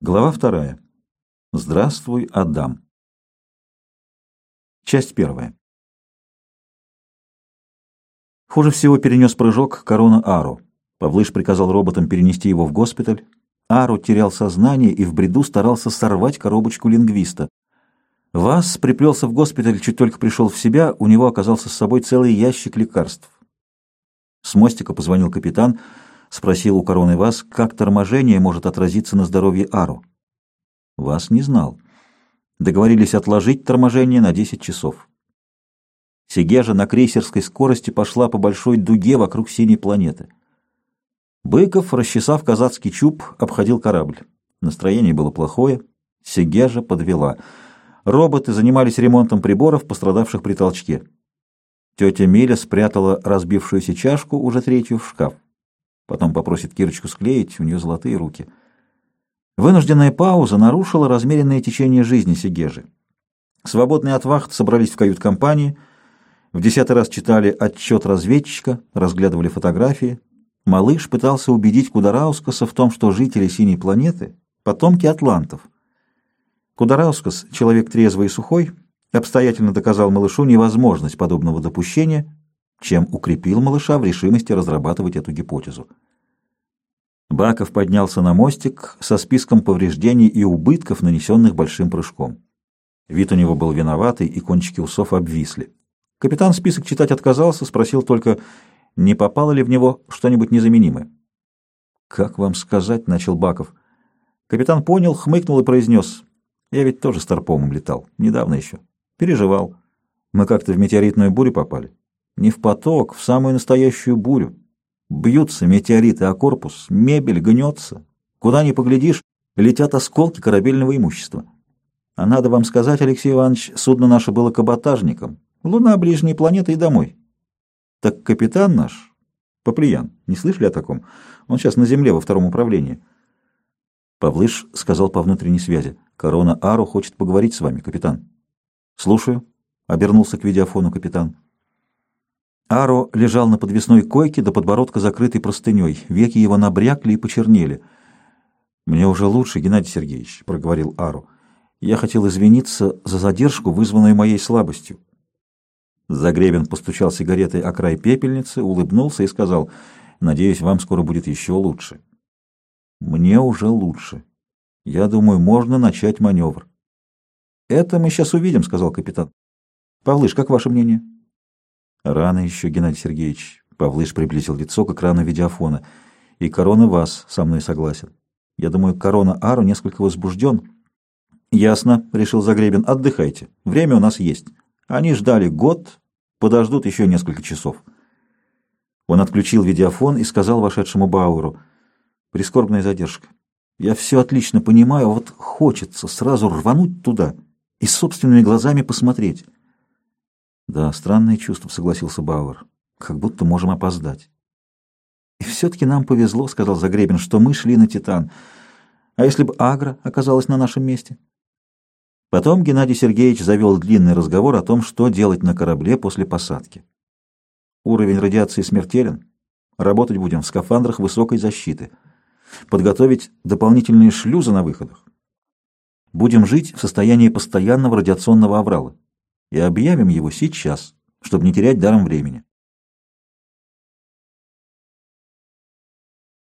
Глава 2. Здравствуй, Адам. Часть 1. Хуже всего перенес прыжок Корона Ару. Павлыш приказал роботам перенести его в госпиталь. Ару терял сознание и в бреду старался сорвать коробочку лингвиста. Вас приплелся в госпиталь, чуть только пришел в себя, у него оказался с собой целый ящик лекарств. С мостика позвонил капитан, спросил у Короны Вас, как торможение может отразиться на здоровье Ару. Вас не знал. Договорились отложить торможение на 10 часов. Сегежа на крейсерской скорости пошла по большой дуге вокруг синей планеты. Быков, расчесав казацкий чуб, обходил корабль. Настроение было плохое, Сегежа подвела. Роботы занимались ремонтом приборов, пострадавших при толчке. Тетя Миля спрятала разбившуюся чашку, уже третью, в шкаф. Потом попросит Кирочку склеить, у нее золотые руки. Вынужденная пауза нарушила размеренное течение жизни Сегежи. Свободные от вахт собрались в кают-компании, в 10-й раз читали отчет разведчика, разглядывали фотографии. Малыш пытался убедить Кудараускаса в том, что жители синей планеты — потомки атлантов. Кудараускас, человек трезвый и сухой, обстоятельно доказал малышу невозможность подобного допущения, чем укрепил малыша в решимости разрабатывать эту гипотезу. Баков поднялся на мостик со списком повреждений и убытков, нанесенных большим прыжком. Вид у него был виноватый, и кончики усов обвисли. Капитан список читать отказался, спросил только, не попало ли в него что-нибудь незаменимое. «Как вам сказать?» — начал Баков. Капитан понял, хмыкнул и произнес. «Я ведь тоже старпомом летал, недавно еще. Переживал. Мы как-то в метеоритную бурю попали. Не в поток, в самую настоящую бурю. Бьются метеориты о корпус, мебель гнется. Куда ни поглядишь, летят осколки корабельного имущества. А надо вам сказать, Алексей Иванович, судно наше было каботажником. Луна, ближние планеты и домой. Так капитан наш, Паплиян, не слышали о таком? Он сейчас на земле во втором управлении». Павлыш сказал по внутренней связи. «Корона Ару хочет поговорить с вами, капитан». «Слушаю», — обернулся к видеофону капитан. Ару лежал на подвесной койке, до подбородка закрытой простыней. Веки его набрякли и почернели. «Мне уже лучше, Геннадий Сергеевич», — проговорил Ару. «Я хотел извиниться за задержку, вызванную моей слабостью». Загребин постучал сигаретой о край пепельницы, улыбнулся и сказал: «Надеюсь, вам скоро будет еще лучше». «Мне уже лучше. Я думаю, можно начать маневр». «Это мы сейчас увидим», — сказал капитан. «Павлыш, как ваше мнение?» «Рано еще, Геннадий Сергеевич». Павлыш приблизил лицо к экрану видеофона. «И Корона Вас со мной согласен. Я думаю, Корона Ару несколько возбужден». «Ясно», — решил Загребин. «Отдыхайте. Время у нас есть. Они ждали год, подождут еще несколько часов». Он отключил видеофон и сказал вошедшему Бауэру: «Прискорбная задержка. Я все отлично понимаю, а вот хочется сразу рвануть туда и собственными глазами посмотреть». «Да, странное чувство», — согласился Бауэр. «Как будто можем опоздать». «И все-таки нам повезло», — сказал Загребин, — «что мы шли на Титан. А если бы Агра оказалась на нашем месте?» Потом Геннадий Сергеевич завел длинный разговор о том, что делать на корабле после посадки. Уровень радиации смертелен. Работать будем в скафандрах высокой защиты. Подготовить дополнительные шлюзы на выходах. Будем жить в состоянии постоянного радиационного аврала. И объявим его сейчас, чтобы не терять даром времени.